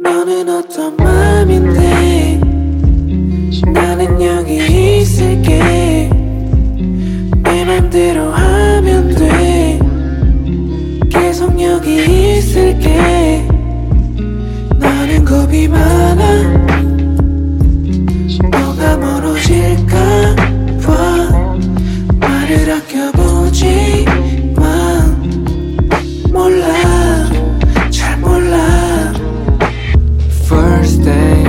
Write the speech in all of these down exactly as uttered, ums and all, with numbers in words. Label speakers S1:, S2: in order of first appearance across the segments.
S1: 너는 어떤 맘인데 나는 여기 있을게. 내 맘대로 하면 돼. 계속 여기 있을게. 나는 겁이 많아. 너가 멀어질까 봐 말을 아껴보지만 몰라, 잘 몰라. First day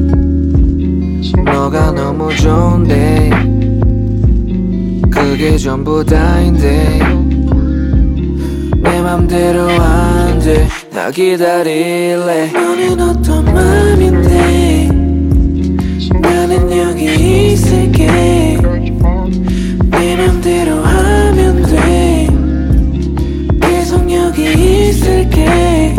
S1: 너가 너무 좋은데 그게 전부 다인데 내 맘대로 안 돼. 나 기다릴래. 너는 어떤 맘인데 나는 여기 있을게. 내 맘대로 하면 돼. 계속 여기 있을게.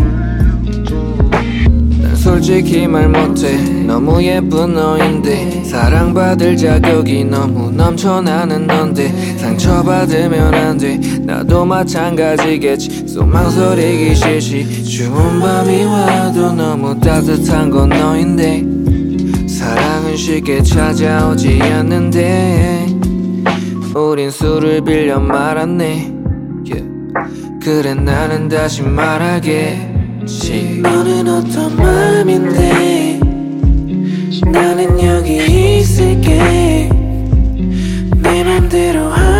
S1: 난 솔직히 말 못해. 너무 예쁜 너인데 사랑받을 자격이 너무 넘쳐나는 넌데 상처받으면 안 돼. 나도 마찬가지겠지. 또 망설이기 싫지. 추운 밤이 와도 너무 따뜻한 건 너인데 사랑은 쉽게 찾아오지 않는데 우린 술을 빌려 말았네. yeah. 그래 나는 다시 말하겠지. 너는 어떤 맘인데 나는 여기 있을게. 내 맘대로 하